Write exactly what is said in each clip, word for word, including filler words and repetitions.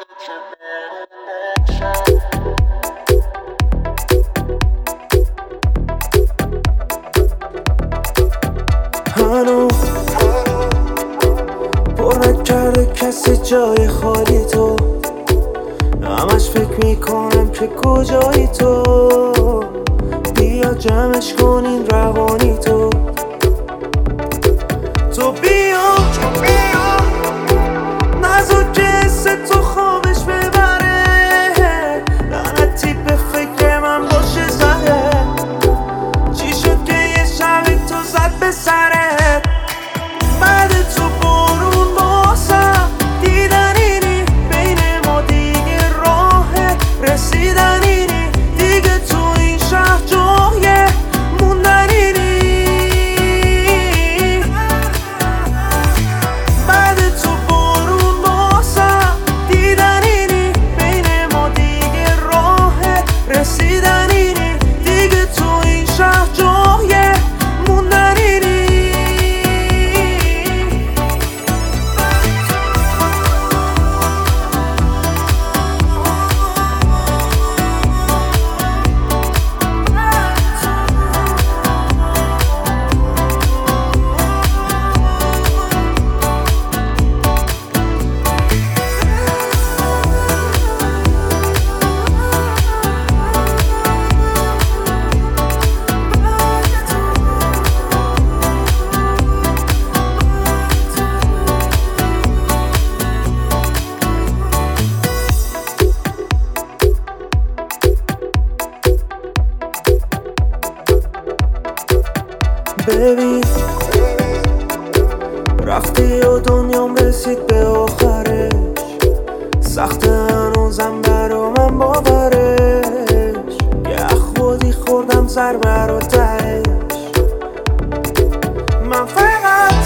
هنوز پر نکرده کسی جای خالی تو، همش فکر میکنم که کجایی تو. بیا جمعش کنین روانی تو، تو بیا نزار که حس تو خوابش ببره، لعنتی به فکر من باشه زده. چی شد که یه شبی تو زد به سرت؟ بعد تو بارون باسم دیدن اینی، بین ما دیگه راه رسیدن اینی، دیگه تو این شهر جای موندن اینی. بعد تو بارون باسم دیدن اینی، بین ما دیگه راه رسیدن اینی، دیگه تو این شهر جای موندن اینی. ببین رفتی و دنیام رسید به آخرش، سخت هنوزم برا من باورش. یه خودی خوردم ضربه رو تهش. من فقط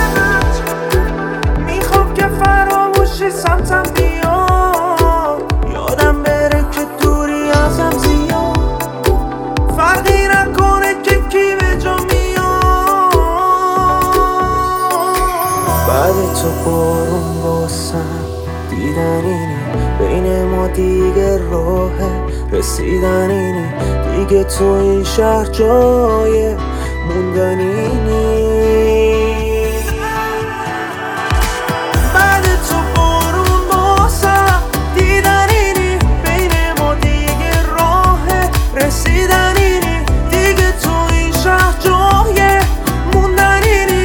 میخوام که فراموشی سمتم بیاد، یادم بره که دوری ازم زیاد، فرقی نکنه که کی به جا میاد. بعد تو بارون باسم دیدن اینی، بین ما دیگه راه رسیدن اینی، دیگه تو این شهر جای موندن اینی. بعد تو بارون باسم دیدن اینی، بین ما دیگه راه رسیدن اینی، دیگه تو این شهر جای موندن اینی.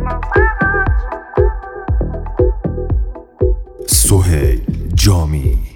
سهیل جامی.